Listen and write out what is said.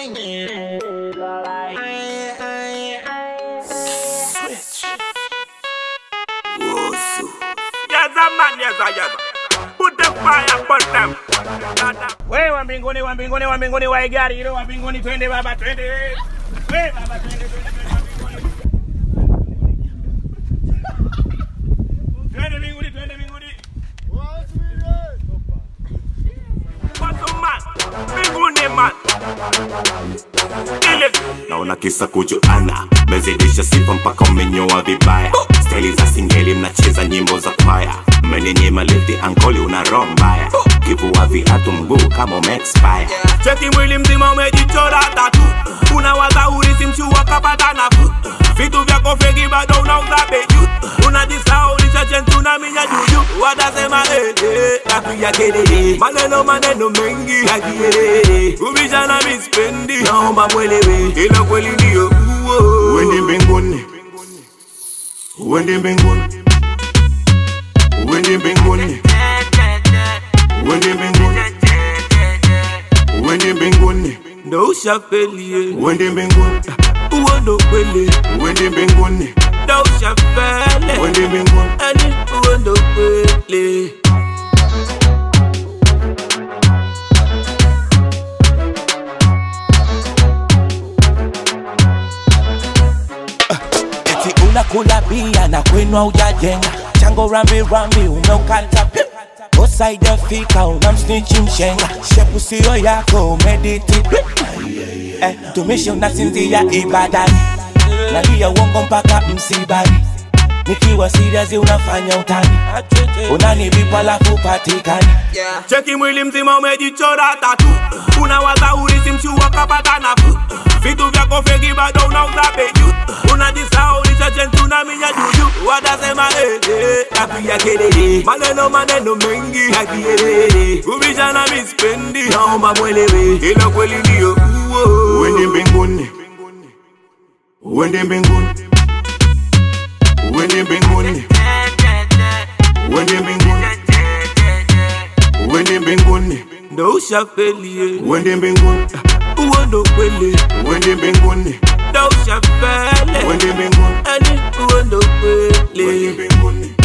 Switch. Yaza man, yaza. Put the fire upon them. We wa mbinguni wa igari hilo wa mbinguni twende baba twende. We baba twende. Twende mbinguni. What's man? Mbinguni man. Naona kisa kujuana, mezidisha sifa mpaka umenyoa vibaya. Staili za singeli mnacheza nyimbo za kwaya. Mmenyema lifti ankoli una roho mbaya. Kivua viatu mguu kama ume-expire. Cheki mwili mzima umejichora tatu. Unawaza urisi mchua kapata nafu. Vitu vyako fegi bado unauza beju. Unajisahau ulisha na minya juju. Watasema nakuya kelele. Maneno mengi hakielele. Kubisha na mispendi naomba mwelewe. Ila kweli ndio uo. Uende mbinguni. Uende mbinguni. Uende mbinguni. Uende mbinguni. Uende mbinguni. Ndo ushafeli. Uende mbinguni. Uondo kweli. Uende mbinguni. Ndo ushafeli. Uende mbinguni. Ani uondo kweli. Eti unakula bia na kwenu hujajenga. Chango rambi umeukata pia. Osaida fika unamsnichi mshenga. Shepu sio yako umediti. Tumishi unasinzia ibadani. Nalia uongo mpaka msibani. Nikiwa serious unafanya utani. Unanibipa lafu patikani. Cheki mwili mzima umejichora tatu. Unawaza urisi mchua kapata nafu. Vitu vyako fegi bado unauza beju. Unajisahau ulisha na minya juju. Watasema nakuya kelele. Maneno mengi hakielele. Kubisha na mispendi naomba mwelewe. Ila kweli ndio uo. Uende mbinguni. Uende mbinguni. Uende mbinguni. Uende mbinguni. Uende mbinguni. Ndo ushafeli. Uende mbinguni. Uondo kweli. Uende mbinguni. Ndo ushafeli. Uende mbinguni. Ani uondo kweli. Uende mbinguni.